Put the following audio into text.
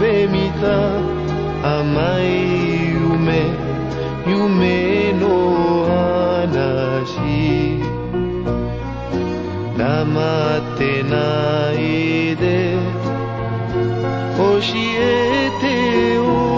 で見た甘い夢の話黙ってないで教えてよ